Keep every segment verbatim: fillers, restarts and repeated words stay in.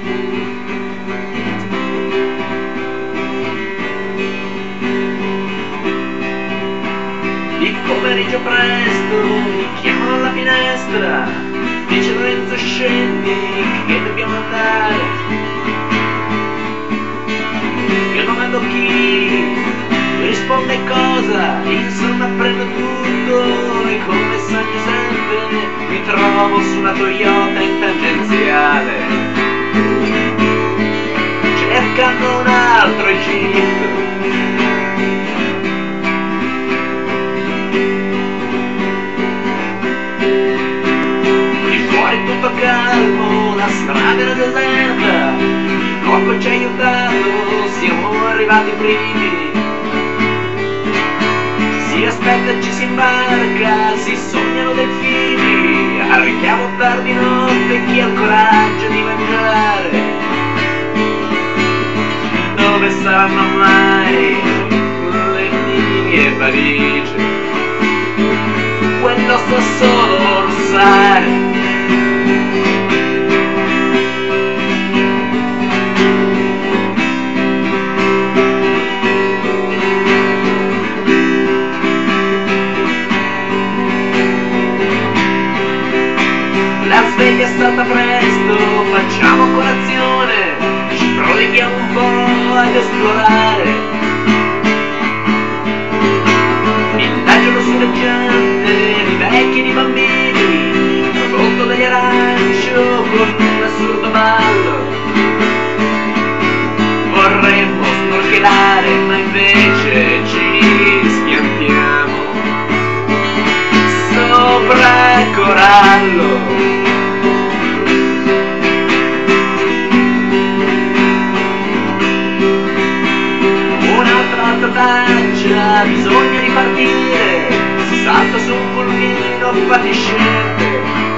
Il pomeriggio presto mi chiamano alla finestra, dice Lorenzo scendi che dobbiamo andare. Io domando chi, risponde cosa, insomma prendo tutto e come San Giuseppe mi trovo su una Toyota in tangenziale, cercando un altro Egitto. Tutto calmo, la strada era deserta, il cuoco ci ha aiutato, siamo arrivati primi. Si aspetta, ci si imbarca, si sognano delfini, arriviamo tardi notte, chi ha il coraggio di mangiare? Dove saranno mai le mie valigie? Quello so solo sai. La sveglia è stata presto, facciamo colazione, ci proviamo un po' ad esplorare. Villaggio lussureggiante di vecchi e di bambini, prodotto dagli arancio con un assurdo ballo. Vorremmo snorkelare ma invece ci schiantiamo sopra il corallo. Bisogna ripartire, si salta su un pulmino fatiscente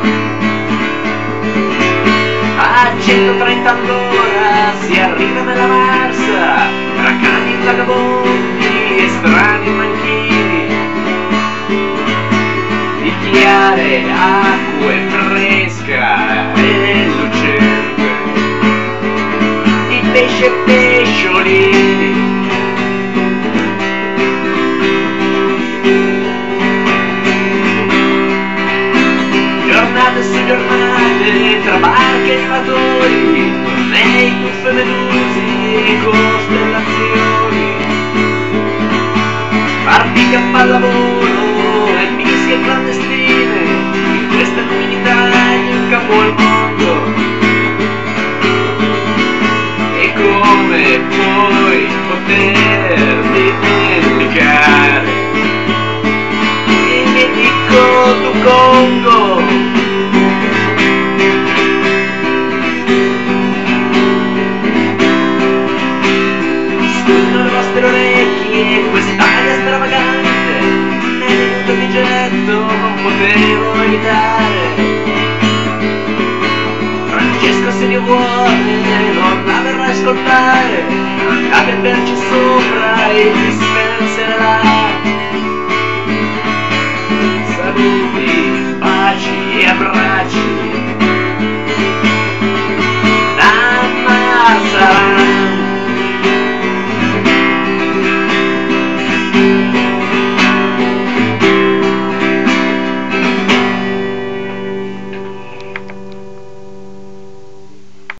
a centotrenta all'ora, si arriva nella Marsa tra cani vagabondi e strani manchini di chiare acque fresca e lucente, di pesce e pesciolini. Giornate su giornate, tra barche e animatori, tornei, tuffe, medusi, costellazioni, partite a pallavolo e mischie clandestine, in questa comunità in capo al mondo. E come puoi poter dimenticare il mitico du Congo? Quest'aria stravagante è venuto di getto, non potevo evitare. Francesco se Dio vuole non la verrà a ascoltare, andate a berci sopra e dispenserà.